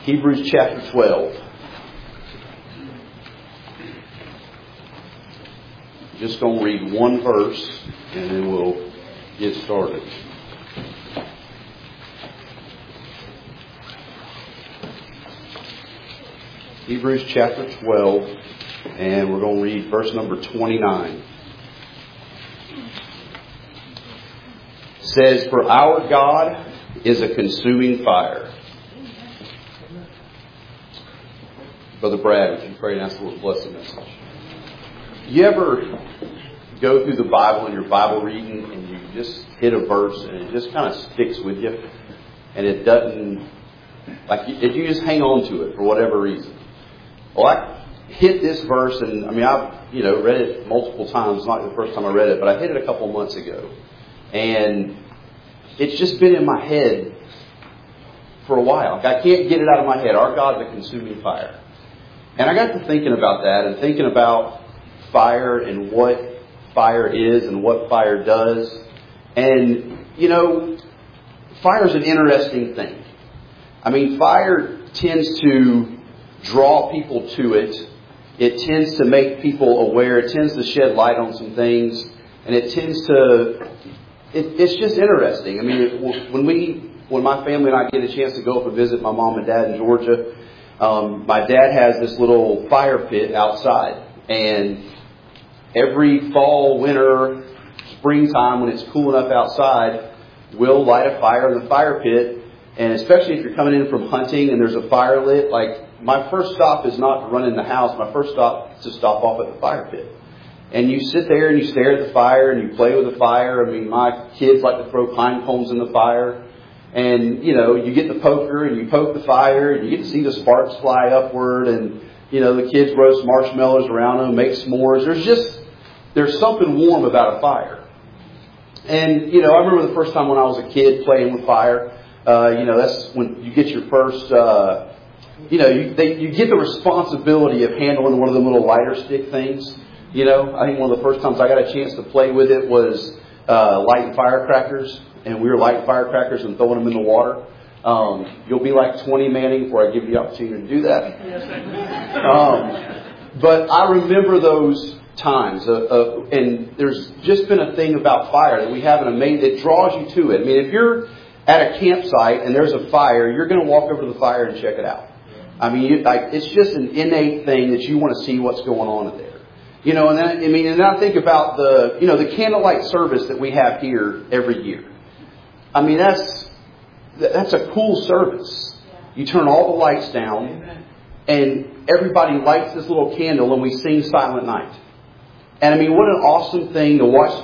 Hebrews chapter 12. Just going to read one verse and then we'll get started. Hebrews chapter 12, and we're going to read verse number 29. It says, "For our God is a consuming fire." Brother Brad, would you pray and ask the Lord to bless the message? You ever go through the Bible in your Bible reading and you just hit a verse and it just kind of sticks with you, and it doesn't, like you just hang on to it for whatever reason? Well, I hit this verse, and I've read it multiple times. It's not the first time I read it, but I hit it a couple months ago, and it's just been in my head for a while. I can't get it out of my head. Our God's a consuming fire. And I got to thinking about that and thinking about fire and what fire is and what fire does. And, fire's an interesting thing. Fire tends to draw people to it. It tends to make people aware. It tends to shed light on some things. And it tends to... It's just interesting. When my family and I get a chance to go up and visit my mom and dad in Georgia, my dad has this little fire pit outside. And every fall, winter, springtime, when it's cool enough outside, we'll light a fire in the fire pit. And especially if you're coming in from hunting and there's a fire lit, my first stop is not to run in the house. My first stop is to stop off at the fire pit. And you sit there and you stare at the fire and you play with the fire. My kids like to throw pine cones in the fire. And, you get the poker and you poke the fire and you get to see the sparks fly upward. And, the kids roast marshmallows around them, make s'mores. There's something warm about a fire. And, I remember the first time when I was a kid playing with fire. That's when you get your first, you get the responsibility of handling one of them little lighter stick things. I think one of the first times I got a chance to play with it was lighting firecrackers. And we were lighting firecrackers and throwing them in the water. You'll be like 20 Manning before I give you the opportunity to do that. But I remember those times. And there's just been a thing about fire that we have that draws you to it. If you're at a campsite and there's a fire, you're going to walk over to the fire and check it out. It's just an innate thing that you want to see what's going on there. And then I think about the candlelight service that we have here every year. That's a cool service. You turn all the lights down and everybody lights this little candle and we sing Silent Night. And what an awesome thing to watch.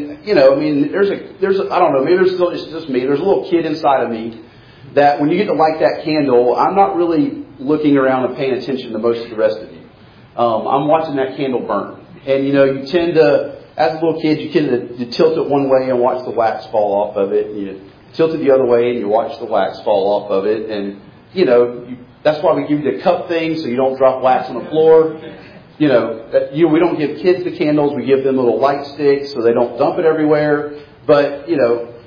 There's I don't know, maybe it's just me. There's a little kid inside of me that when you get to light that candle, I'm not really looking around and paying attention to most of the rest of you. I'm watching that candle burn. And, you tend to, as a little kid, you tend to tilt it one way and watch the wax fall off of it. And you tilt it the other way and you watch the wax fall off of it. And, that's why we give you the cup thing so you don't drop wax on the floor. We don't give kids the candles. We give them little light sticks so they don't dump it everywhere. But, when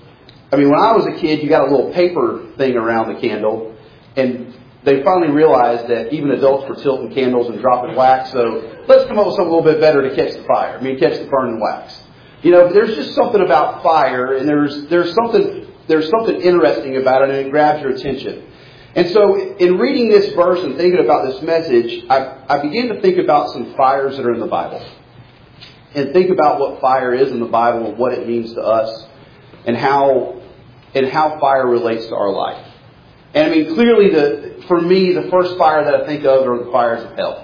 I was a kid, you got a little paper thing around the candle. And they finally realized that even adults were tilting candles and dropping wax. So let's come up with something a little bit better to catch the fire. Catch the burning wax. There's just something about fire, and there's something interesting about it, and it grabs your attention. And so in reading this verse and thinking about this message, I began to think about some fires that are in the Bible. And think about what fire is in the Bible and what it means to us and how fire relates to our life. And clearly for me, the first fire that I think of are the fires of hell.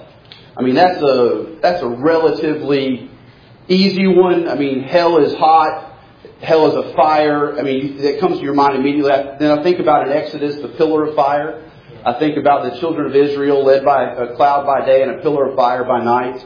That's a relatively easy one. Hell is hot. Hell is a fire. That comes to your mind immediately. Then I think about in Exodus, the pillar of fire. I think about the children of Israel led by a cloud by day and a pillar of fire by night.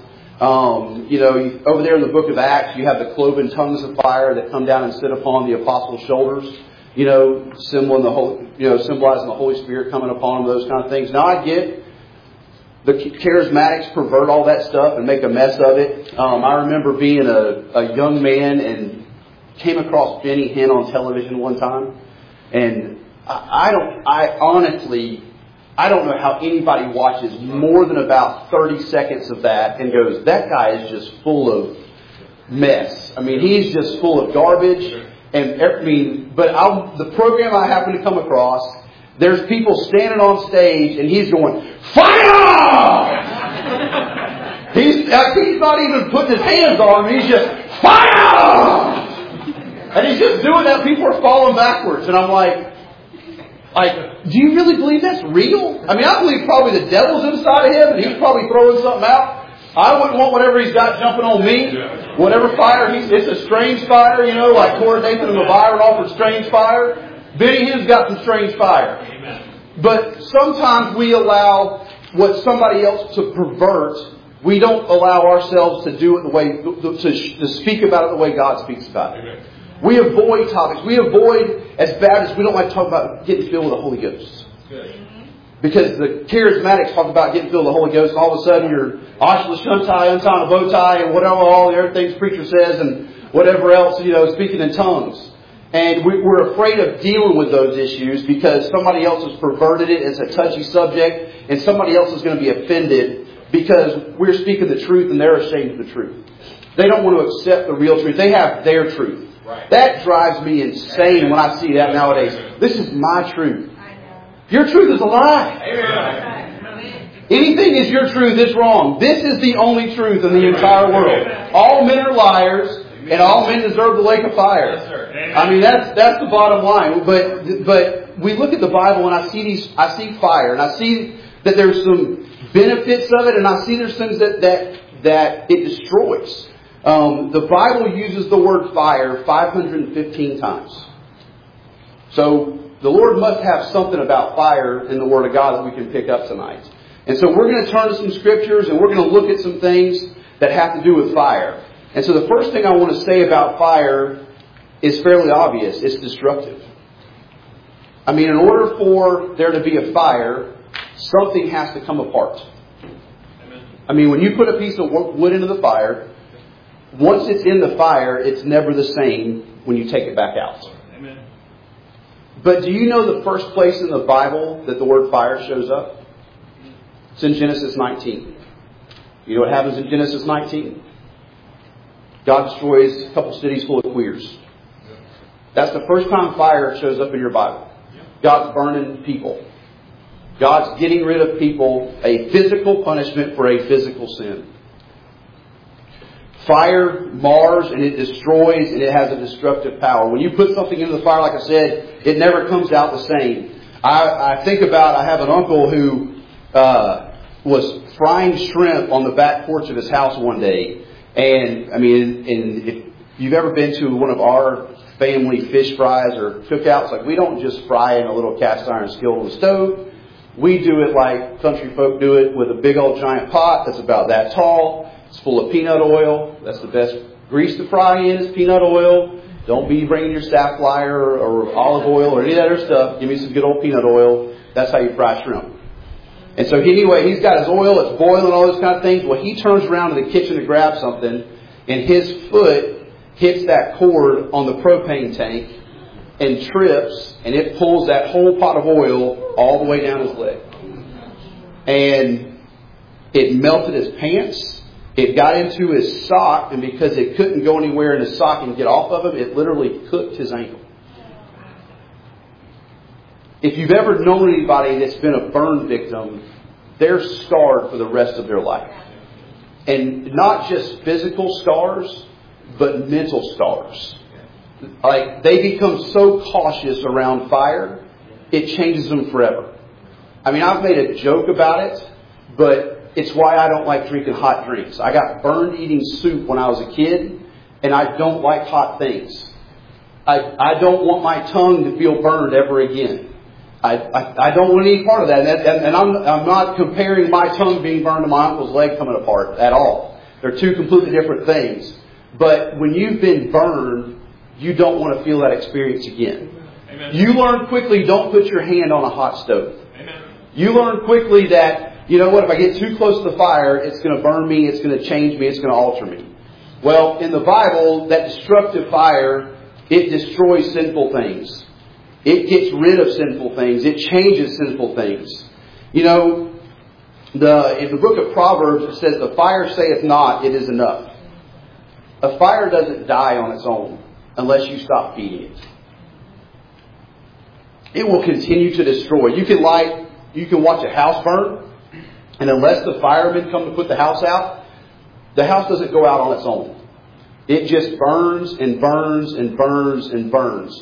Over there in the book of Acts, you have the cloven tongues of fire that come down and sit upon the apostles' shoulders. Symbolizing the Holy Spirit coming upon them, those kind of things. Now I get the charismatics pervert all that stuff and make a mess of it. I remember being a young man and came across Benny Hinn on television one time, and I honestly I don't know how anybody watches more than about 30 seconds of that and goes, that guy is just full of mess. I mean, he's just full of garbage. And the program I happen to come across, there's people standing on stage and he's going, fire! He's not even putting his hands on him. He's just, fire! And he's just doing that. People are falling backwards. And I'm like, do you really believe that's real? I mean, I believe probably the devil's inside of him and he's probably throwing something out. I wouldn't want whatever he's got jumping on me. Whatever fire it's a strange fire, like Corey Nathan and LeViron offered strange fire. Benny Hinn's got some strange fire. But sometimes we allow what somebody else to pervert. We don't allow ourselves to do it the way, to speak about it the way God speaks about it. We avoid topics. We avoid, as bad as we don't like to talk about getting filled with the Holy Ghost. Because the charismatics talk about getting filled with the Holy Ghost, and all of a sudden you're Ashla Shuntai, untying a bow tie, and whatever, all the other things preacher says, and whatever else, speaking in tongues. And we're afraid of dealing with those issues because somebody else has perverted it. It's a touchy subject, and somebody else is going to be offended because we're speaking the truth and they're ashamed of the truth. They don't want to accept the real truth. They have their truth. Right. That drives me insane when I see that nowadays. This is my truth. Your truth is a lie. Anything is your truth, it's wrong. This is the only truth in the entire world. All men are liars, and all men deserve the lake of fire. I mean, that's the bottom line. But we look at the Bible and I see fire, and I see that there's some benefits of it, and I see there's things that it destroys. The Bible uses the word fire 515 times. So the Lord must have something about fire in the Word of God that we can pick up tonight. And so we're going to turn to some scriptures and we're going to look at some things that have to do with fire. And so the first thing I want to say about fire is fairly obvious. It's destructive. I mean, in order for there to be a fire, something has to come apart. I mean, when you put a piece of wood into the fire, once it's in the fire, it's never the same when you take it back out. But do you know the first place in the Bible that the word fire shows up? It's in Genesis 19. You know what happens in Genesis 19? God destroys a couple cities full of queers. That's the first time fire shows up in your Bible. God's burning people. God's getting rid of people, a physical punishment for a physical sin. Fire mars and it destroys and it has a destructive power. When you put something into the fire, like I said, it never comes out the same. I have an uncle who was frying shrimp on the back porch of his house one day. And if you've ever been to one of our family fish fries or cookouts, like we don't just fry in a little cast iron skillet on the stove. We do it like country folk do it with a big old giant pot that's about that tall. It's full of peanut oil. That's the best grease to fry in is peanut oil. Don't be bringing your safflower or olive oil or any of that other stuff. Give me some good old peanut oil. That's how you fry shrimp. And so anyway, he's got his oil. It's boiling, all those kind of things. Well, he turns around in the kitchen to grab something, and his foot hits that cord on the propane tank and trips, and it pulls that whole pot of oil all the way down his leg. And it melted his pants. It got into his sock, and because it couldn't go anywhere in his sock and get off of him, it literally cooked his ankle. If you've ever known anybody that's been a burn victim, they're scarred for the rest of their life. And not just physical scars, but mental scars. Like, they become so cautious around fire, it changes them forever. I mean, I've made a joke about it, but it's why I don't like drinking hot drinks. I got burned eating soup when I was a kid, and I don't like hot things. I don't want my tongue to feel burned ever again. I don't want any part of that. And I'm not comparing my tongue being burned to my uncle's leg coming apart at all. They're two completely different things. But when you've been burned, you don't want to feel that experience again. Amen. You learn quickly, don't put your hand on a hot stove. Amen. You learn quickly that, you know what, if I get too close to the fire, it's going to burn me, it's going to change me, it's going to alter me. Well, in the Bible, that destructive fire, it destroys sinful things. It gets rid of sinful things. It changes sinful things. You know, in the book of Proverbs, it says, "The fire saith not, it is enough." A fire doesn't die on its own unless you stop feeding it. It will continue to destroy. You can watch a house burn, and unless the firemen come to put the house out, the house doesn't go out on its own. It just burns and burns and burns and burns.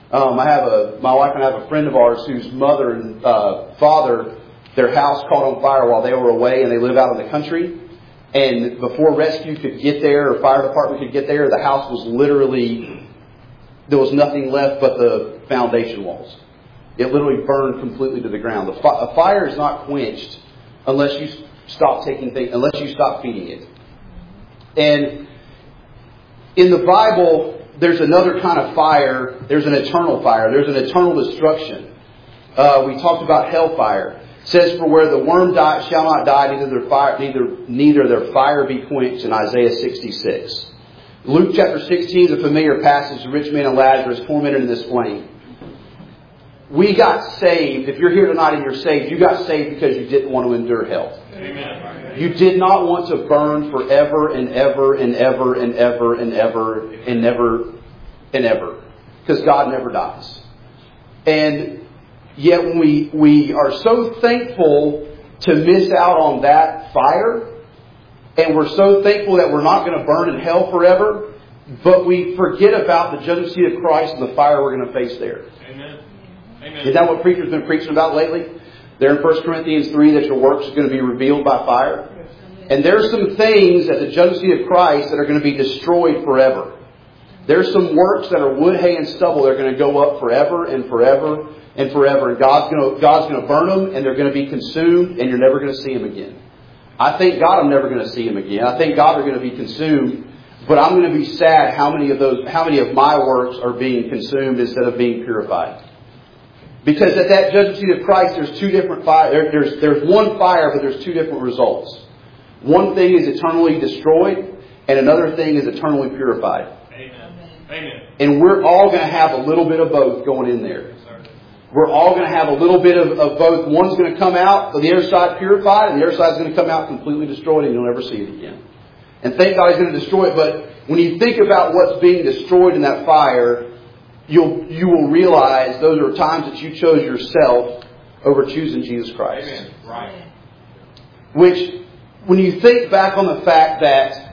My wife and I have a friend of ours whose mother and father, their house caught on fire while they were away, and they live out in the country. And before rescue could get there, or fire department could get there, the house was literally, there was nothing left but the foundation walls. It literally burned completely to the ground. A fire is not quenched unless you stop feeding it. And in the Bible, there's another kind of fire. There's an eternal fire. There's an eternal destruction. We talked about hellfire. It says, "For where the worm shall not die, neither their fire be quenched," in Isaiah 66. Luke chapter 16 is a familiar passage. The rich man and Lazarus tormented in this flame. We got saved. If you're here tonight and you're saved, you got saved because you didn't want to endure hell. Amen. You did not want to burn forever and ever and ever and ever and ever and never and ever. Because God never dies. And yet when we are so thankful to miss out on that fire, and we're so thankful that we're not going to burn in hell forever, but we forget about the judgment seat of Christ and the fire we're going to face there. Amen. Amen. Is that what preachers have been preaching about lately? There in 1 Corinthians 3 that your works are going to be revealed by fire. And there's some things at the judgment seat of Christ that are going to be destroyed forever. There's some works that are wood, hay, and stubble that are going to go up forever and forever and forever. And God's going to burn them, and they're going to be consumed, and you're never going to see them again. I thank God I'm never going to see them again. I thank God they're going to be consumed. But I'm going to be sad how many of my works are being consumed instead of being purified. Because at that judgment seat of Christ, there's two different fire. There's one fire, but there's two different results. One thing is eternally destroyed, and another thing is eternally purified. Amen. Amen. And we're all going to have a little bit of both going in there. We're all going to have a little bit of both. One's going to come out on the other side purified, and the other side's going to come out completely destroyed, and you'll never see it again. And thank God He's going to destroy it. But when you think about what's being destroyed in that fire, you will realize those are times that you chose yourself over choosing Jesus Christ. Amen. Right. Which, when you think back on the fact that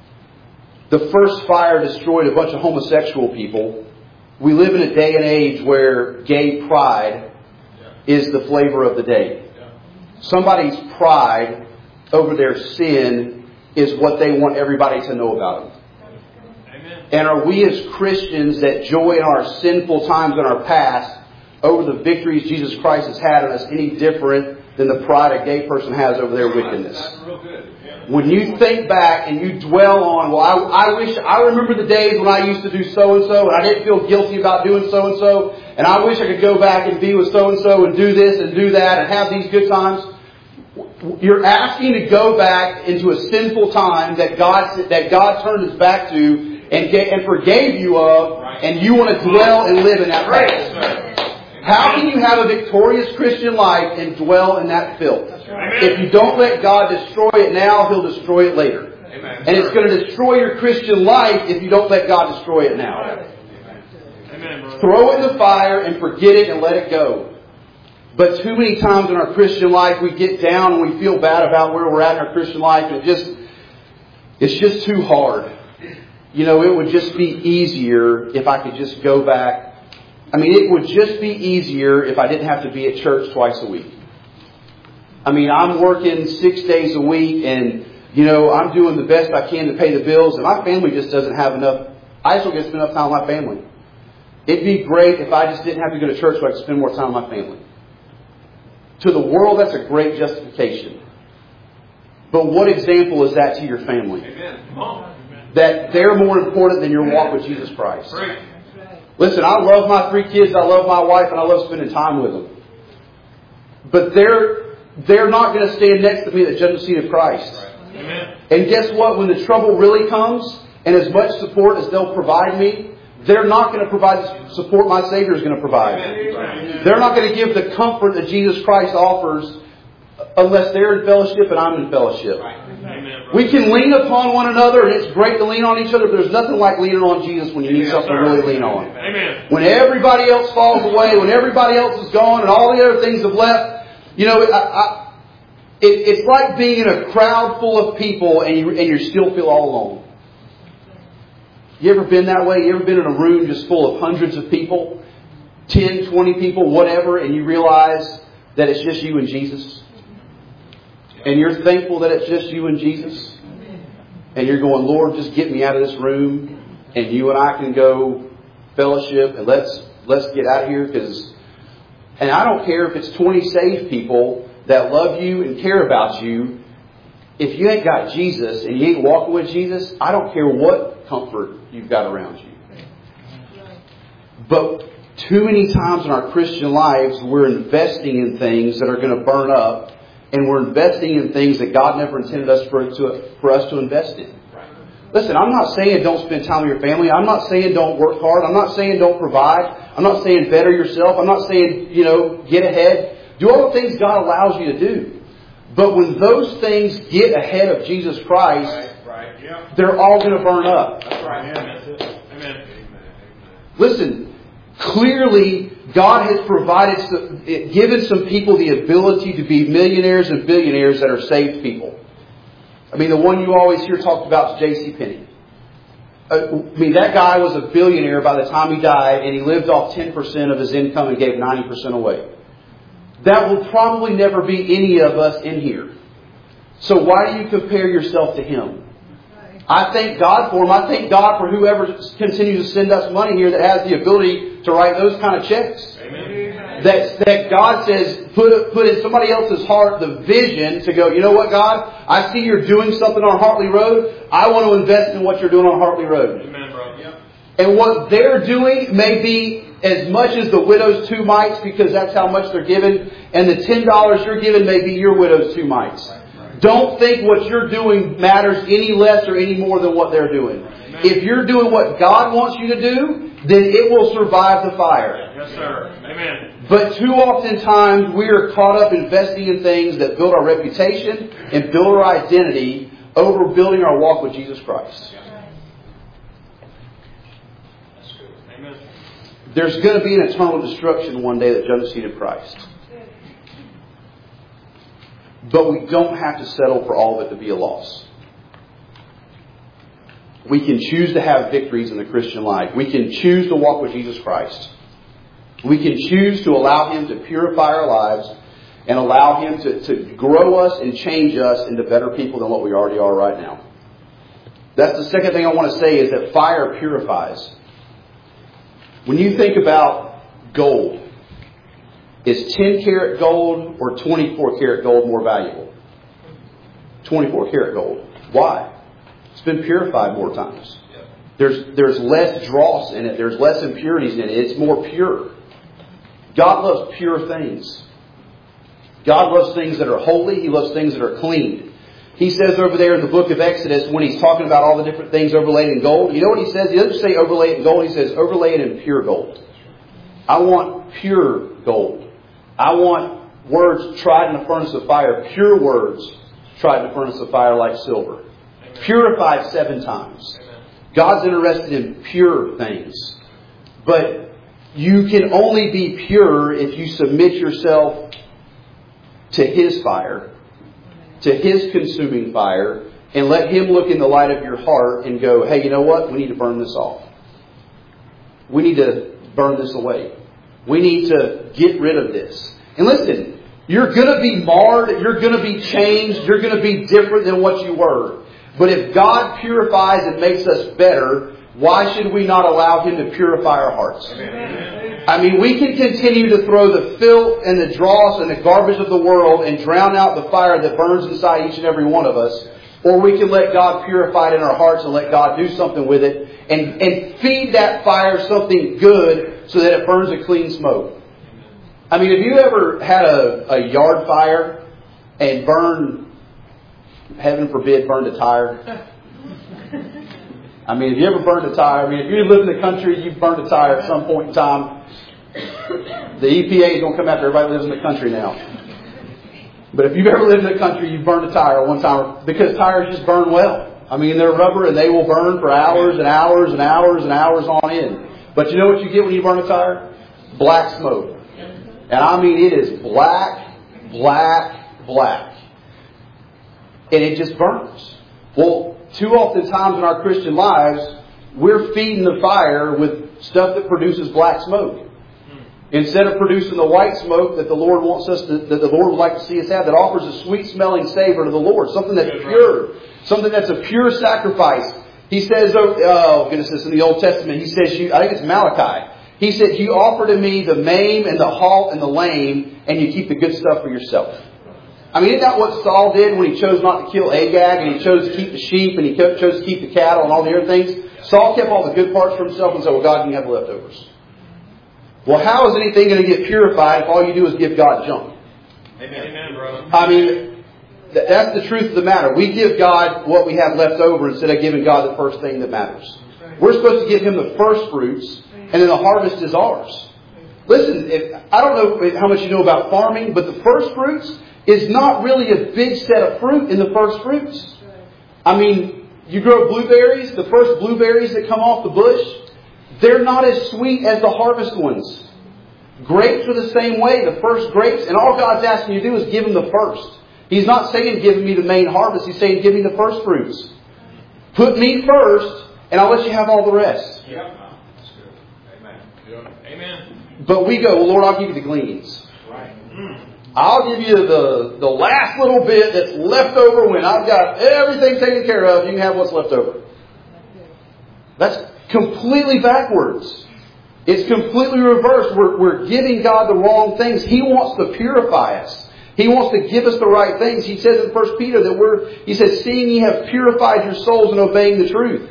the first fire destroyed a bunch of homosexual people, we live in a day and age where gay pride is the flavor of the day. Somebody's pride over their sin is what they want everybody to know about them. And are we as Christians that joy in our sinful times in our past over the victories Jesus Christ has had on us any different than the pride a gay person has over their wickedness? That's real good. Yeah. When you think back and you dwell on, well, I remember the days when I used to do so-and-so and I didn't feel guilty about doing so-and-so, and I wish I could go back and be with so-and-so and do this and do that and have these good times. You're asking to go back into a sinful time that God turned His back to and forgave you of, and you want to dwell and live in that place. How can you have a victorious Christian life and dwell in that filth? If you don't let God destroy it now, He'll destroy it later. Amen. And it's going to destroy your Christian life if you don't let God destroy it now. Amen. Throw it in the fire and forget it and let it go. But too many times in our Christian life, we get down and we feel bad about where we're at in our Christian life, and it's just too hard. You know, it would just be easier if I could just go back. I mean, it would just be easier if I didn't have to be at church twice a week. I mean, I'm working 6 days a week, and, you know, I'm doing the best I can to pay the bills, and my family just doesn't have enough. I just don't get to spend enough time with my family. It'd be great if I just didn't have to go to church so I could spend more time with my family. To the world, that's a great justification. But what example is that to your family? Amen. Come on. That they're more important than your walk with Jesus Christ. Listen, I love my 3 kids, I love my wife, and I love spending time with them. But they're not going to stand next to me at the judgment seat of Christ. Amen. And guess what? When the trouble really comes, and as much support as they'll provide me, they're not going to provide the support my Savior is going to provide. Amen. They're not going to give the comfort that Jesus Christ offers unless they're in fellowship and I'm in fellowship. Amen, We can lean upon one another, and it's great to lean on each other. But there's nothing like leaning on Jesus when you need something to really lean on. Amen. When everybody else falls away, when everybody else is gone, and all the other things have left, you know, it's like being in a crowd full of people and you still feel all alone. You ever been that way? You ever been in a room just full of hundreds of people, 10, 20 people, whatever, and you realize that it's just you and Jesus? And you're thankful that it's just you and Jesus? And you're going, Lord, just get me out of this room, and you and I can go fellowship, and let's get out of here. And I don't care if it's 20 saved people that love you and care about you. If you ain't got Jesus and you ain't walking with Jesus, I don't care what comfort you've got around you. But too many times in our Christian lives, we're investing in things that are going to burn up, and we're investing in things that God never intended us for us to invest in. Listen, I'm not saying don't spend time with your family. I'm not saying don't work hard. I'm not saying don't provide. I'm not saying better yourself. I'm not saying, get ahead. Do all the things God allows you to do. But when those things get ahead of Jesus Christ, they're all going to burn up. Amen. Listen, clearly God has given some people the ability to be millionaires and billionaires that are saved people. I mean, the one you always hear talked about is J.C. Penney. That guy was a billionaire by the time he died, and he lived off 10% of his income and gave 90% away. That will probably never be any of us in here. So why do you compare yourself to him? I thank God for him. I thank God for whoever continues to send us money here that has the ability to write those kind of checks. Amen. That God says, put in somebody else's heart the vision to go, you know what, God? I see you're doing something on Hartley Road. I want to invest in what you're doing on Hartley Road. Amen, bro. Yep. And what they're doing may be as much as the widow's 2 mites, because that's how much they're giving. And the $10 you're giving may be your widow's 2 mites. Don't think what you're doing matters any less or any more than what they're doing. Amen. If you're doing what God wants you to do, then it will survive the fire. Yes, sir. Amen. But too often times we are caught up investing in things that build our reputation and build our identity over building our walk with Jesus Christ. Amen. There's going to be an eternal destruction one day that judges the seat of Christ. But we don't have to settle for all of it to be a loss. We can choose to have victories in the Christian life. We can choose to walk with Jesus Christ. We can choose to allow Him to purify our lives and allow Him to grow us and change us into better people than what we already are right now. That's the second thing I want to say, is that fire purifies. When you think about gold, is 10 karat gold or 24 karat gold more valuable? 24 karat gold. Why? It's been purified more times. There's less dross in it. There's less impurities in it. It's more pure. God loves pure things. God loves things that are holy. He loves things that are clean. He says over there in the book of Exodus, when he's talking about all the different things overlaid in gold, you know what he says? He doesn't say overlay it in gold. He says overlay it in pure gold. I want pure gold. I want words tried in the furnace of fire. Pure words tried in the furnace of fire like silver. Amen. Purified 7 times. Amen. God's interested in pure things. But you can only be pure if you submit yourself to His fire, to His consuming fire, and let Him look in the light of your heart and go, hey, you know what? We need to burn this off. We need to burn this away. We need to get rid of this. And listen, you're going to be marred. You're going to be changed. You're going to be different than what you were. But if God purifies and makes us better, why should we not allow Him to purify our hearts? Amen. I mean, we can continue to throw the filth and the dross and the garbage of the world and drown out the fire that burns inside each and every one of us. Or we can let God purify it in our hearts and let God do something with it and feed that fire something good so that it burns a clean smoke. I mean, have you ever had a yard fire and heaven forbid, burned a tire? I mean, have you ever burned a tire? I mean, if you live in the country, you've burned a tire at some point in time. The EPA is going to come after everybody that lives in the country now. But if you've ever lived in the country, you've burned a tire one time, because tires just burn well. I mean, they're rubber and they will burn for hours and hours and hours and hours on end. But you know what you get when you burn a tire? Black smoke. And I mean, it is black, black, black. And it just burns. Well, too often times in our Christian lives, we're feeding the fire with stuff that produces black smoke. Instead of producing the white smoke that the Lord wants us to, that the Lord would like to see us have, that offers a sweet smelling savor to the Lord. Something that's pure. Something that's a pure sacrifice. He says, oh goodness, in the Old Testament, he says, I think it's Malachi. He said, you offer to me the maimed and the halt and the lame, and you keep the good stuff for yourself. I mean, isn't that what Saul did when he chose not to kill Agag, and he chose to keep the sheep, and he chose to keep the cattle and all the other things? Saul kept all the good parts for himself and said, well, God, you have the leftovers. Well, how is anything going to get purified if all you do is give God junk? Amen, brother. I mean, that's the truth of the matter. We give God what we have left over instead of giving God the first thing that matters. We're supposed to give Him the first fruits, and then the harvest is ours. Listen, I don't know how much you know about farming, but the first fruits is not really a big set of fruit in the first fruits. I mean, you grow blueberries, the first blueberries that come off the bush, they're not as sweet as the harvest ones. Grapes are the same way, the first grapes, and all God's asking you to do is give Him the first. He's not saying give me the main harvest, He's saying give me the first fruits. Put me first, and I'll let you have all the rest. Yep. That's good. Amen. Yep. Amen. But we go, well, Lord, I'll give you the gleanings. Right. I'll give you the last little bit that's left over when I've got everything taken care of. You can have what's left over. That's completely backwards. It's completely reversed. We're giving God the wrong things. He wants to purify us. He wants to give us the right things. He says in 1 Peter that He says, seeing ye have purified your souls in obeying the truth.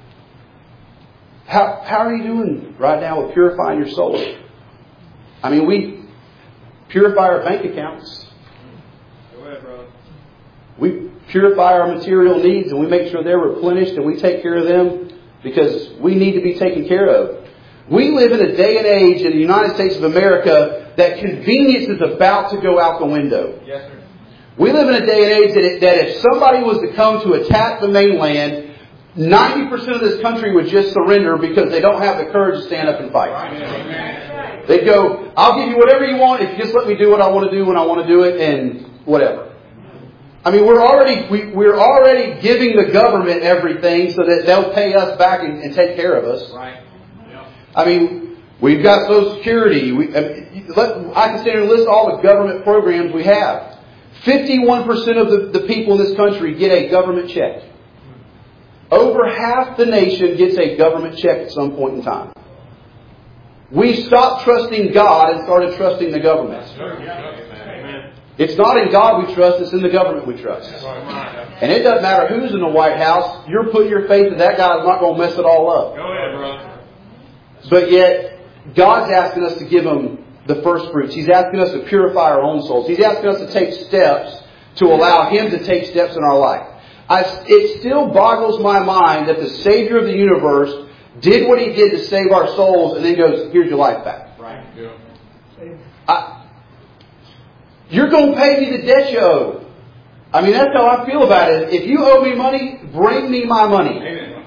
How are you doing right now with purifying your soul? I mean, we purify our bank accounts. Go ahead, brother. We purify our material needs and we make sure they're replenished and we take care of them because we need to be taken care of. We live in a day and age in the United States of America that convenience is about to go out the window. Yes, sir. We live in a day and age that if somebody was to come to attack the mainland, 90% of this country would just surrender because they don't have the courage to stand up and fight. Amen. They'd go, I'll give you whatever you want if you just let me do what I want to do when I want to do it and whatever. I mean, we're already giving the government everything so that they'll pay us back and take care of us. Right. Yep. I mean, we've got Social Security. I can stand here and list all the government programs we have. 51% of the people in this country get a government check. Over half the nation gets a government check at some point in time. We stopped trusting God and started trusting the government. Amen. It's not in God we trust, it's in the government we trust. And it doesn't matter who's in the White House, you're putting your faith that guy's not going to mess it all up. Go ahead, brother. But yet, God's asking us to give Him the first fruits. He's asking us to purify our own souls. He's asking us to take steps to allow Him to take steps in our life. It still boggles my mind that the Savior of the universe did what He did to save our souls and then goes, here's your life back. Right. Yeah. You're going to pay me the debt you owe. I mean, that's how I feel about it. If you owe me money, bring me my money. Amen.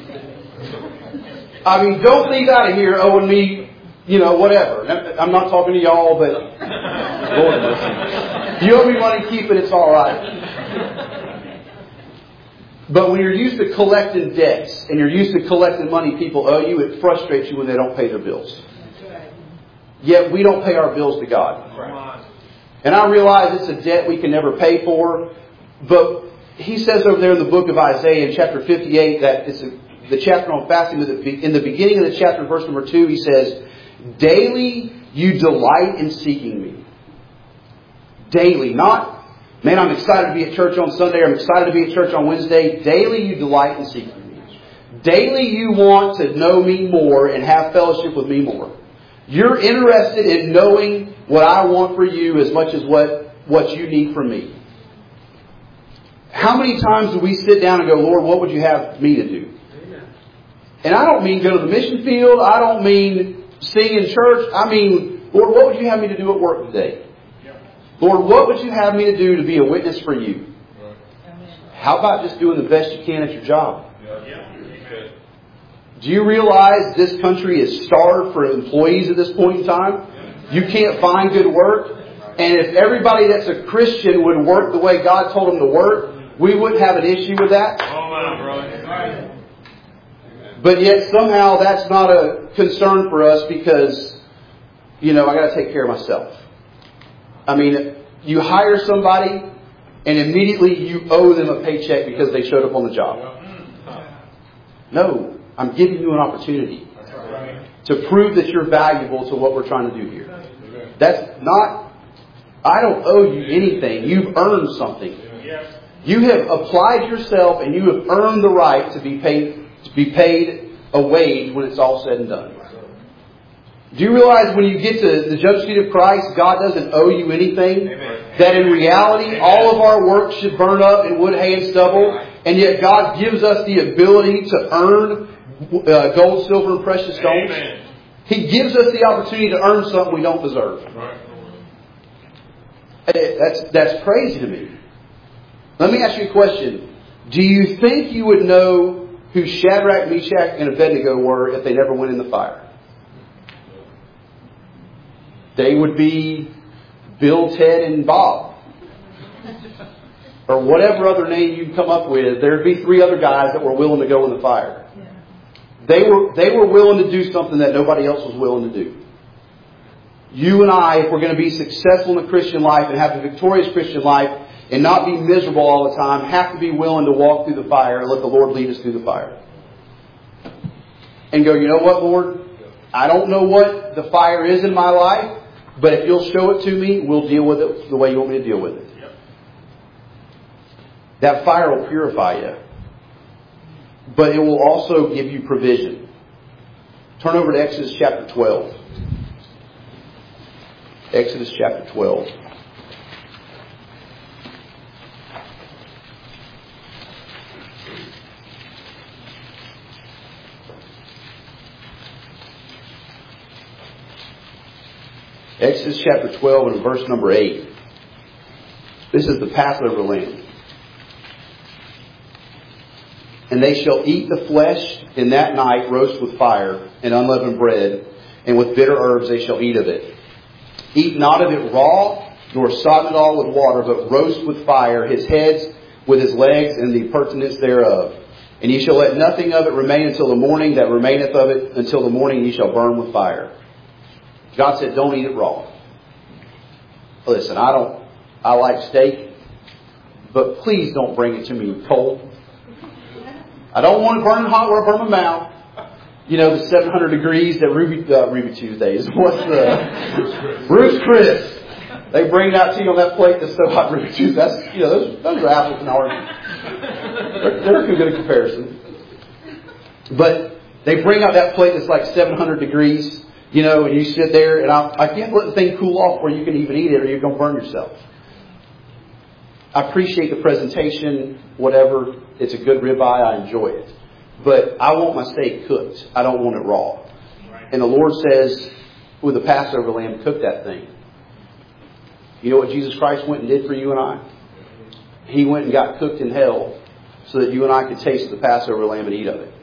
I mean, don't leave out of here owing me, whatever. I'm not talking to y'all, but Lord mercy. You owe me money, keep it, it's all right. But when you're used to collecting debts and you're used to collecting money people owe you, it frustrates you when they don't pay their bills. Yet we don't pay our bills to God. And I realize it's a debt we can never pay for. But He says over there in the book of Isaiah in chapter 58 that it's the chapter on fasting. In the beginning of the chapter, verse number 2, He says, daily you delight in seeking me. Daily. Not, man, I'm excited to be at church on Sunday. I'm excited to be at church on Wednesday. Daily you delight in seeking me. Daily you want to know me more and have fellowship with me more. You're interested in knowing what I want for you as much as what you need from me. How many times do we sit down and go, Lord, what would you have me to do? And I don't mean go to the mission field. I don't mean sing in church. I mean, Lord, what would you have me to do at work today? Lord, what would you have me to do to be a witness for you? How about just doing the best you can at your job? Do you realize this country is starved for employees at this point in time? You can't find good work. And if everybody that's a Christian would work the way God told them to work, we wouldn't have an issue with that. But yet somehow that's not a concern for us because, I got to take care of myself. I mean, you hire somebody and immediately you owe them a paycheck because they showed up on the job. No, I'm giving you an opportunity to prove that you're valuable to what we're trying to do here. That's not, I don't owe you anything. You've earned something. You have applied yourself and you have earned the right to be paid a wage when it's all said and done. Do you realize when you get to the judgment seat of Christ, God doesn't owe you anything? Amen. That in reality, all of our work should burn up in wood, hay, and stubble. And yet God gives us the ability to earn gold, silver, and precious stones. Amen. He gives us the opportunity to earn something we don't deserve. Right. That's crazy to me. Let me ask you a question. Do you think you would know who Shadrach, Meshach, and Abednego were if they never went in the fire? They would be Bill, Ted, and Bob. Or whatever other name you come up with. There'd be 3 other guys that were willing to go in the fire. They were willing to do something that nobody else was willing to do. You and I, if we're going to be successful in the Christian life and have a victorious Christian life and not be miserable all the time, have to be willing to walk through the fire and let the Lord lead us through the fire. And go, you know what, Lord? I don't know what the fire is in my life, but if you'll show it to me, we'll deal with it the way you want me to deal with it. That fire will purify you. But it will also give you provision. Turn over to Exodus chapter 12. Exodus chapter 12. Exodus chapter 12 and verse number 8. This is the Passover lamb. And they shall eat the flesh in that night, roast with fire and unleavened bread, and with bitter herbs they shall eat of it. Eat not of it raw, nor sodden it all with water, but roast with fire his heads with his legs and the purtenance thereof. And ye shall let nothing of it remain until the morning, that remaineth of it until the morning ye shall burn with fire. God said, don't eat it raw. Listen, I like steak, but please don't bring it to me cold. I don't want it burning hot where I burn my mouth. You know, the 700 degrees that Ruby Tuesdays. What's the Ruth's Chris? They bring it out to you on that plate that's so hot. Ruby Tuesdays. That's, those are apples and oranges. They're a good comparison. But they bring out that plate that's like 700 degrees. And you sit there, and I can't let the thing cool off where you can even eat it, or you're going to burn yourself. I appreciate the presentation, whatever. It's a good ribeye. I enjoy it. But I want my steak cooked. I don't want it raw. And the Lord says, with the Passover lamb, cook that thing. You know what Jesus Christ went and did for you and I? He went and got cooked in hell so that you and I could taste the Passover lamb and eat of it.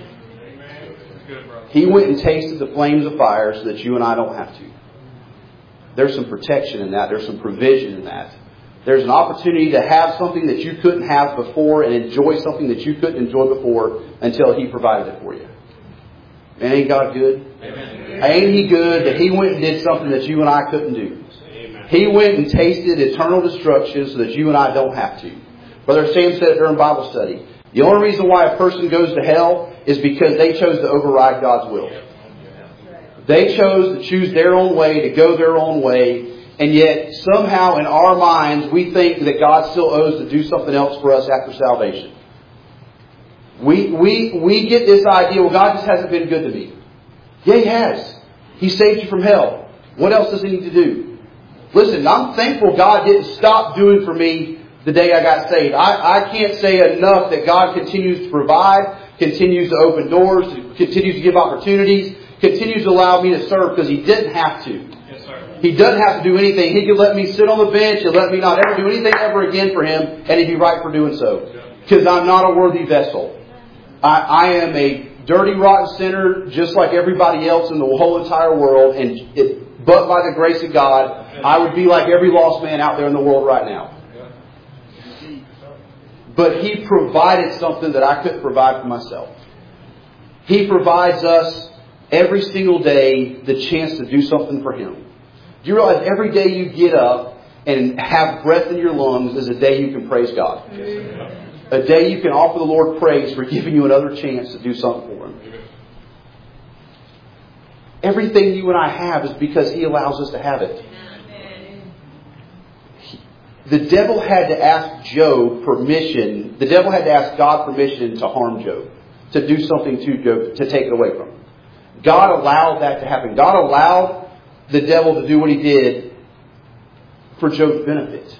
He went and tasted the flames of fire so that you and I don't have to. There's some protection in that. There's some provision in that. There's an opportunity to have something that you couldn't have before and enjoy something that you couldn't enjoy before until He provided it for you. And ain't God good? Amen. Ain't He good that He went and did something that you and I couldn't do? Amen. He went and tasted eternal destruction so that you and I don't have to. Brother Sam said it during Bible study. The only reason why a person goes to hell is because they chose to override God's will. They chose to choose their own way, to go their own way. And yet, somehow in our minds, we think that God still owes to do something else for us after salvation. We get this idea, well, God just hasn't been good to me. Yeah, He has. He saved you from hell. What else does He need to do? Listen, I'm thankful God didn't stop doing for me the day I got saved. I can't say enough that God continues to provide, continues to open doors, continues to give opportunities, continues to allow me to serve because He didn't have to. Yes, sir. He doesn't have to do anything. He could let me sit on the bench and let me not ever do anything ever again for Him, and He'd be right for doing so. Because I'm not a worthy vessel. I am a dirty, rotten sinner, just like everybody else in the whole entire world. But by the grace of God, I would be like every lost man out there in the world right now. But He provided something that I couldn't provide for myself. He provides us every single day the chance to do something for Him. Do you realize every day you get up and have breath in your lungs is a day you can praise God? A day you can offer the Lord praise for giving you another chance to do something for Him. Everything you and I have is because He allows us to have it. The devil had to ask Job permission. The devil had to ask God permission to harm Job, to do something to Job, to take it away from him. God allowed that to happen. God allowed the devil to do what he did for Job's benefit.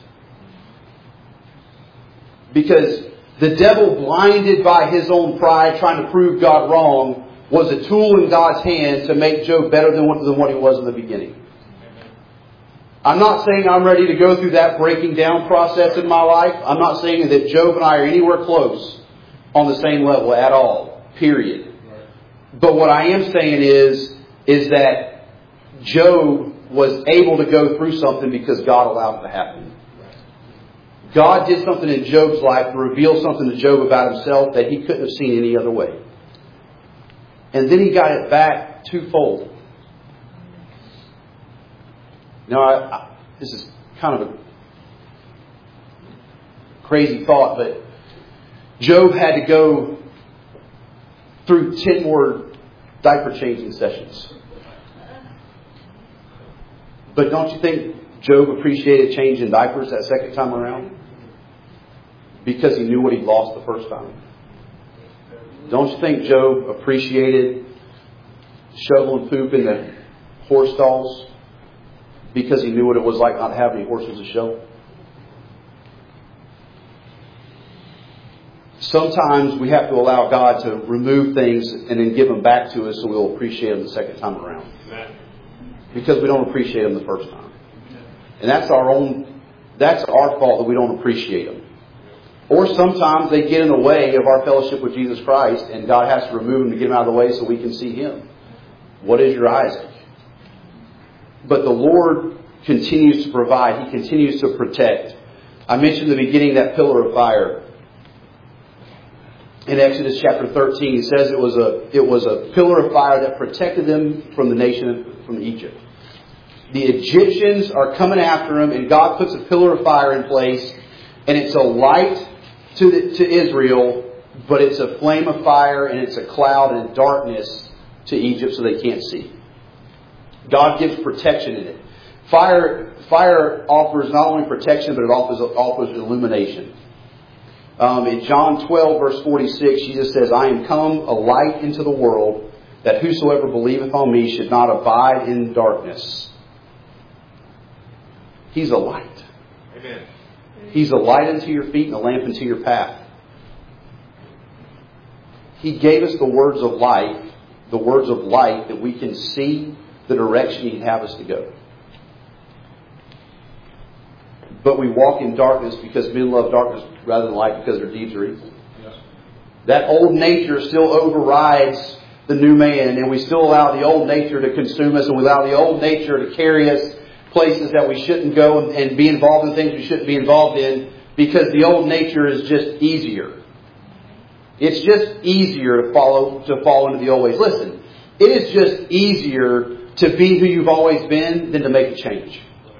Because the devil, blinded by his own pride, trying to prove God wrong, was a tool in God's hand to make Job better than what he was in the beginning. I'm not saying I'm ready to go through that breaking down process in my life. I'm not saying that Job and I are anywhere close on the same level at all. Period. But what I am saying is that Job was able to go through something because God allowed it to happen. God did something in Job's life to reveal something to Job about himself that he couldn't have seen any other way. And then he got it back twofold. Now, this is kind of a crazy thought, but Job had to go through 10 more diaper changing sessions. But don't you think Job appreciated changing diapers that second time around? Because he knew what he'd lost the first time. Don't you think Job appreciated shoveling poop in the horse stalls? Because he knew what it was like not having any horses to shovel. Sometimes we have to allow God to remove things and then give them back to us so we'll appreciate them the second time around. Because we don't appreciate them the first time. And that's our fault that we don't appreciate them. Or sometimes they get in the way of our fellowship with Jesus Christ and God has to remove them to get them out of the way so we can see Him. What is your Isaac? But the Lord continues to provide. He continues to protect. I mentioned in the beginning that pillar of fire. In Exodus chapter 13, he says it was a pillar of fire that protected them from the nation, from Egypt. The Egyptians are coming after them, and God puts a pillar of fire in place, and it's a light to Israel, but it's a flame of fire, and it's a cloud and darkness to Egypt so they can't see. God gives protection in it. Fire offers not only protection, but it offers illumination. In John 12, verse 46, Jesus says, I am come a light into the world, that whosoever believeth on me should not abide in darkness. He's a light. Amen. He's a light unto your feet and a lamp unto your path. He gave us the words of life, that we can see the direction He'd have us to go. But we walk in darkness because men love darkness rather than light because their deeds are evil. Yes. That old nature still overrides the new man, and we still allow the old nature to consume us, and we allow the old nature to carry us places that we shouldn't go and be involved in things we shouldn't be involved in because the old nature is just easier. It's just easier to fall into the old ways. Listen, it is just easier to be who you've always been than to make a change.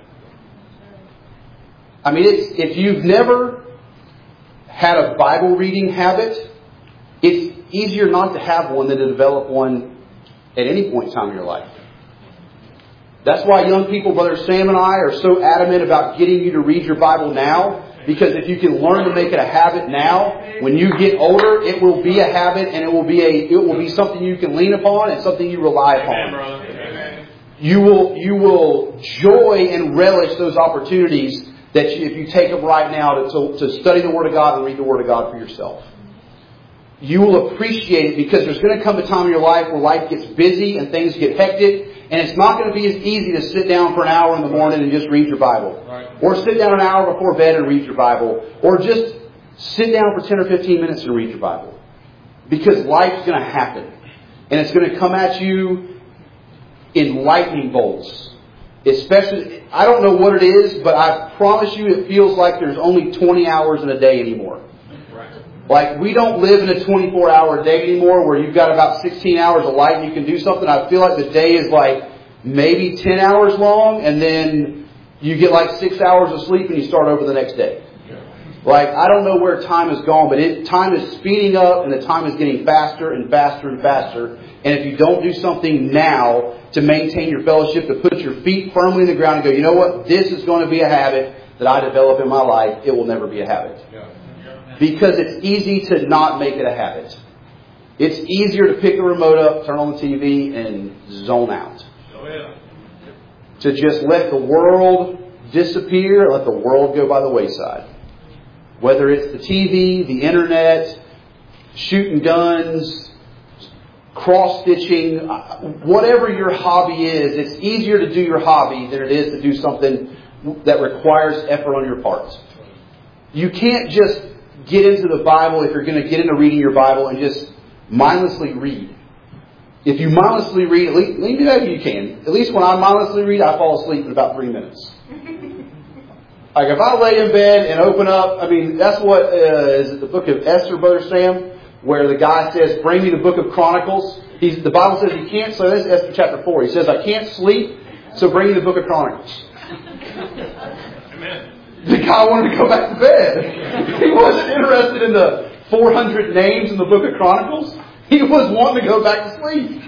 I mean, if you've never had a Bible reading habit, it's easier not to have one than to develop one at any point in time in your life. That's why young people, Brother Sam and I, are so adamant about getting you to read your Bible now. Because if you can learn to make it a habit now, when you get older, it will be a habit and it will be something you can lean upon and something you rely upon. Amen. You will joy and relish those opportunities that if you take them right now to study the Word of God and read the Word of God for yourself. You will appreciate it because there's going to come a time in your life where life gets busy and things get hectic And it's not going to be as easy to sit down for an hour in the morning and just read your Bible. Right. Or sit down an hour before bed and read your Bible. Or just sit down for 10 or 15 minutes and read your Bible. Because life's going to happen. And it's going to come at you in lightning bolts. Especially, I don't know what it is, but I promise you it feels like there's only 20 hours in a day anymore. Like, we don't live in a 24-hour day anymore where you've got about 16 hours of light and you can do something. I feel like the day is like maybe 10 hours long, and then you get like 6 hours of sleep and you start over the next day. Like, I don't know where time has gone, but time is speeding up and the time is getting faster and faster and faster. And if you don't do something now to maintain your fellowship, to put your feet firmly in the ground and go, you know what, this is going to be a habit that I develop in my life, it will never be a habit. Because it's easy to not make it a habit. It's easier to pick the remote up, turn on the TV, and zone out. To just let the world disappear, let the world go by the wayside. Whether it's the TV, the internet, shooting guns, cross-stitching, whatever your hobby is, it's easier to do your hobby than it is to do something that requires effort on your part. You can't just get into the Bible, if you're going to get into reading your Bible, and just mindlessly read. If you mindlessly read, at least maybe you can. At least when I mindlessly read, I fall asleep in about 3 minutes. Like if I lay in bed and open up, I mean, that's what, is it the book of Esther, Brother Sam? Where the guy says, bring me the book of Chronicles. The Bible says he can't, so this is Esther chapter 4. He says, I can't sleep, so bring me the book of Chronicles. Amen. The guy wanted to go back to bed. He wasn't interested in the 400 names in the book of Chronicles. He was wanting to go back to sleep.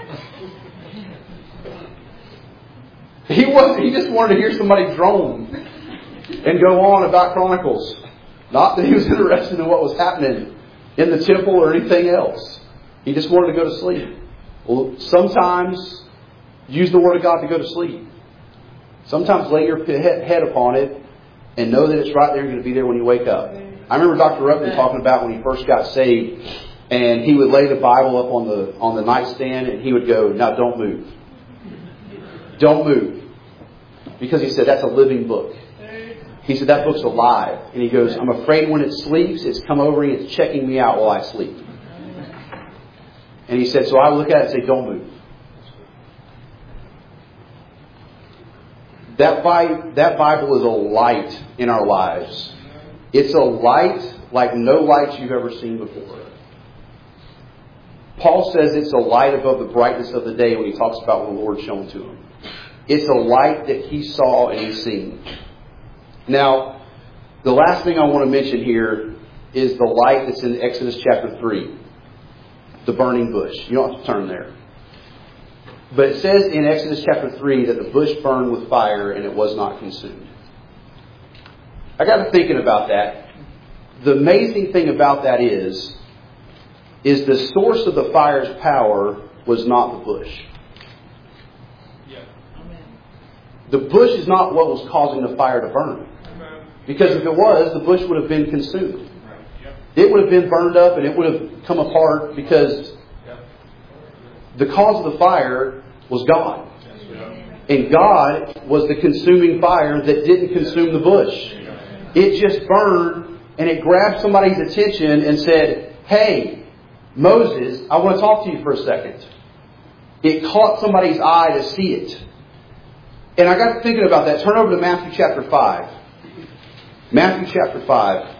He just wanted to hear somebody drone and go on about Chronicles. Not that he was interested in what was happening in the temple or anything else. He just wanted to go to sleep. Well, sometimes use the Word of God to go to sleep. Sometimes lay your head upon it and know that it's right there. You're going to be there when you wake up. I remember Dr. Ruppin talking about when he first got saved, and he would lay the Bible up on the nightstand, and he would go, now don't move. Don't move. Because he said, that's a living book. He said, that book's alive. And he goes, I'm afraid when it sleeps, it's come over and it's checking me out while I sleep. And he said, so I look at it and say, don't move. That Bible is a light in our lives. It's a light like no lights you've ever seen before. Paul says it's a light above the brightness of the day when he talks about what the Lord shone to him. It's a light that he saw and he's seen. Now, the last thing I want to mention here is the light that's in Exodus chapter 3. The burning bush. You don't have to turn there. But it says in Exodus chapter 3 that the bush burned with fire and it was not consumed. I got to thinking about that. The amazing thing about that is the source of the fire's power was not the bush. The bush is not what was causing the fire to burn. Because if it was, the bush would have been consumed. It would have been burned up and it would have come apart because the cause of the fire was God. And God was the consuming fire that didn't consume the bush. It just burned and it grabbed somebody's attention and said, hey, Moses, I want to talk to you for a second. It caught somebody's eye to see it. And I got thinking about that. Turn over to Matthew chapter 5. Matthew chapter 5.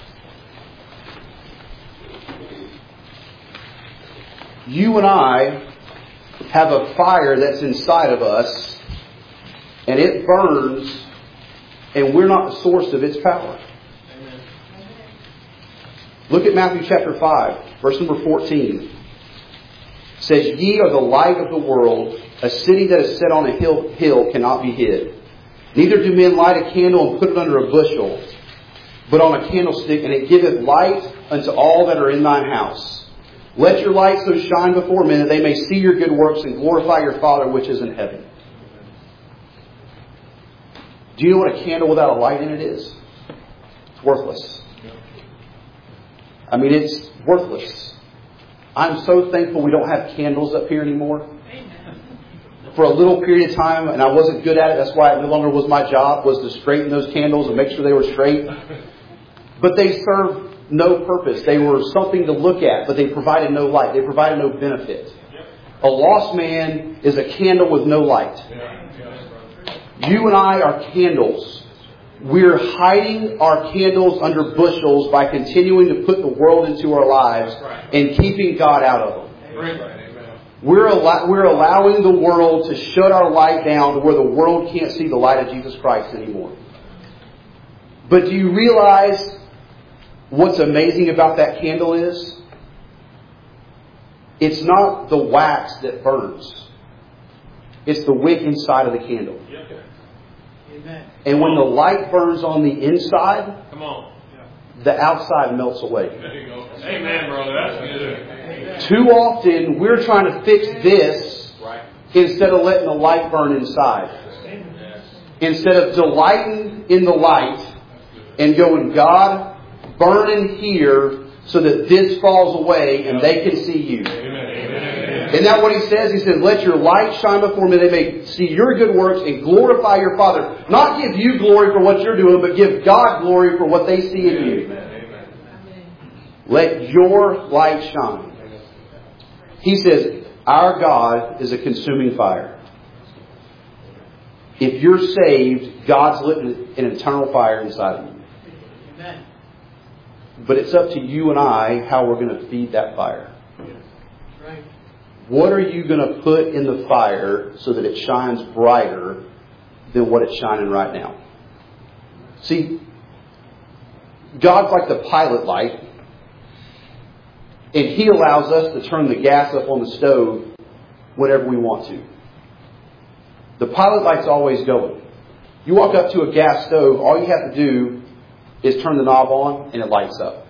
You and I have a fire that's inside of us, and it burns, and we're not the source of its power. Amen. Look at Matthew chapter 5, verse number 14. It says, ye are the light of the world. A city that is set on a hill cannot be hid. Neither do men light a candle and put it under a bushel, but on a candlestick, and it giveth light unto all that are in thine house. Let your light so shine before men that they may see your good works and glorify your Father which is in heaven. Do you know what a candle without a light in it is? It's worthless. I mean, it's worthless. I'm so thankful we don't have candles up here anymore. for a little period of time, and I wasn't good at it. That's why it no longer was my job, was to straighten those candles and make sure they were straight. But they served no purpose. They were something to look at, but they provided no light. They provided no benefit. A lost man is a candle with no light. You and I are candles. We're hiding our candles under bushels by continuing to put the world into our lives and keeping God out of them. We're allowing the world to shut our light down to where the world can't see the light of Jesus Christ anymore. But do you realize what's amazing about that candle is? It's not the wax that burns. It's the wick inside of the candle. Amen. And when the light burns on the inside, the outside melts away. There you go. Amen, brother. That's good. Too often, we're trying to fix this instead of letting the light burn inside. Instead of delighting in the light and going, God, burn in here so that this falls away and they can see you. Isn't that what He says? He says, let your light shine before me, they may see your good works and glorify your Father. Not give you glory for what you're doing, but give God glory for what they see in you. Let your light shine. He says, our God is a consuming fire. If you're saved, God's lit an eternal fire inside of you. But it's up to you and I how we're going to feed that fire. What are you going to put in the fire so that it shines brighter than what it's shining right now? See, God's like the pilot light, and He allows us to turn the gas up on the stove whenever we want to. The pilot light's always going. You walk up to a gas stove, all you have to do is turn the knob on and it lights up.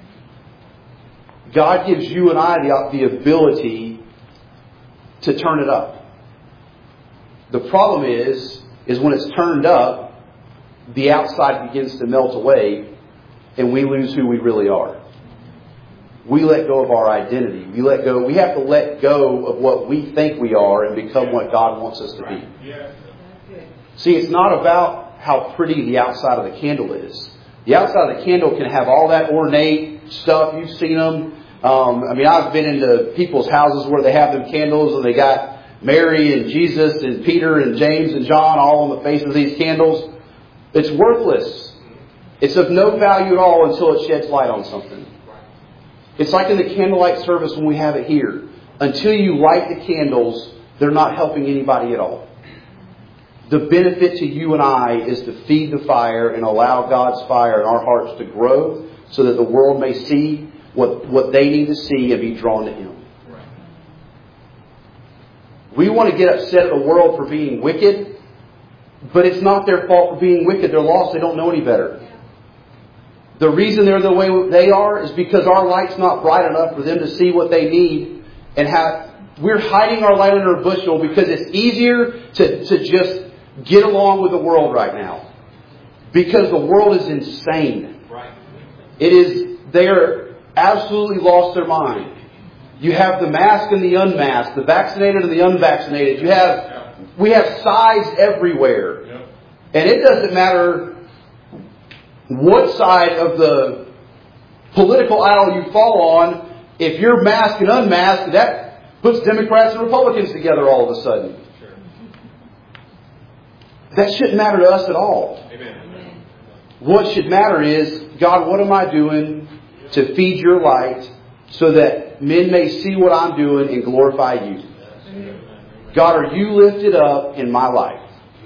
God gives you and I the ability to turn it up. The problem is when it's turned up, the outside begins to melt away and we lose who we really are. We let go of our identity. We have to let go of what we think we are and become what God wants us to be. See, it's not about how pretty the outside of the candle is. The outside of the candle can have all that ornate stuff. You've seen them. I've been into people's houses where they have them candles and they got Mary and Jesus and Peter and James and John all on the face of these candles. It's worthless. It's of no value at all until it sheds light on something. It's like in the candlelight service when we have it here. Until you light the candles, they're not helping anybody at all. The benefit to you and I is to feed the fire and allow God's fire in our hearts to grow so that the world may see what they need to see and be drawn to Him. We want to get upset at the world for being wicked, but it's not their fault for being wicked. They're lost. They don't know any better. The reason they're the way they are is because our light's not bright enough for them to see what they need. And we're hiding our light under a bushel because it's easier to just get along with the world right now. Because the world is insane. They are absolutely lost their mind. You have the masked and the unmasked, the vaccinated and the unvaccinated. We have sides everywhere. And it doesn't matter what side of the political aisle you fall on. If you're masked and unmasked, that puts Democrats and Republicans together all of a sudden. That shouldn't matter to us at all. Amen. What should matter is, God, what am I doing to feed your light so that men may see what I'm doing and glorify you? God, are you lifted up in my life?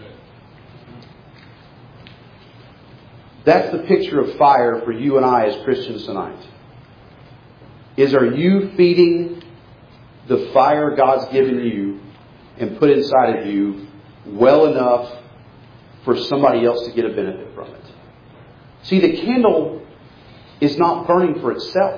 That's the picture of fire for you and I as Christians tonight. Are you feeding the fire God's given you and put inside of you well enough for somebody else to get a benefit from it? See, the candle is not burning for itself.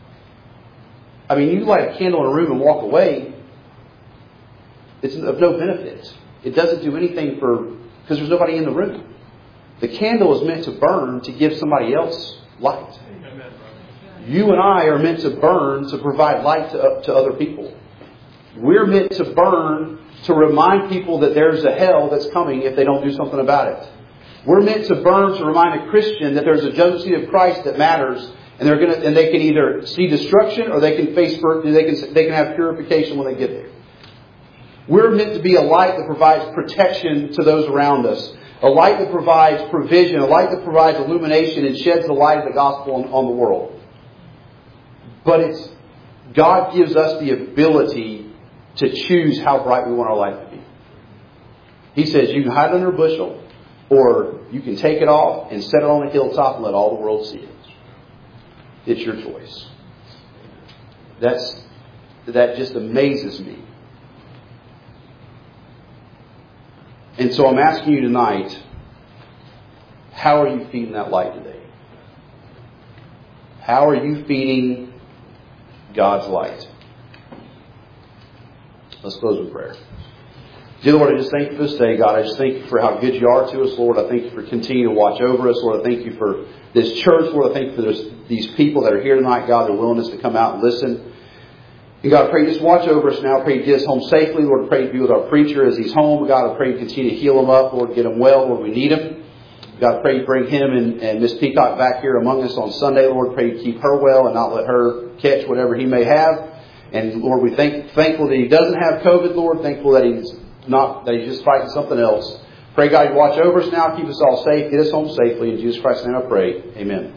You light a candle in a room and walk away. It's of no benefit. It doesn't do anything because there's nobody in the room. The candle is meant to burn to give somebody else light. You and I are meant to burn to provide light to other people. We're meant to burn to remind people that there's a hell that's coming if they don't do something about it. We're meant to burn to remind a Christian that there's a judgment seat of Christ that matters, and they can either see destruction or they can they can have purification when they get there. We're meant to be a light that provides protection to those around us, a light that provides provision, a light that provides illumination and sheds the light of the gospel on the world. But God gives us the ability to choose how bright we want our life to be. He says you can hide under a bushel, or you can take it off and set it on a hilltop and let all the world see it. It's your choice. That just amazes me. And so I'm asking you tonight, how are you feeding that light today? How are you feeding God's light? Let's close with prayer. Dear Lord, I just thank you for this day, God. I just thank you for how good you are to us, Lord. I thank you for continuing to watch over us, Lord. I thank you for this church, Lord. I thank you for these people that are here tonight, God, their willingness to come out and listen. And God, I pray you just watch over us now. I pray you get us home safely, Lord. I pray you be with our preacher as he's home. God, I pray you continue to heal him up, Lord. Get him well, Lord. We need him. God, I pray you bring him and Miss Peacock back here among us on Sunday, Lord. I pray you keep her well and not let her catch whatever he may have. And Lord, we're thankful that he doesn't have COVID, Lord. Thankful that he's just fighting something else. Pray God you watch over us now, keep us all safe, get us home safely. In Jesus Christ's name I pray. Amen.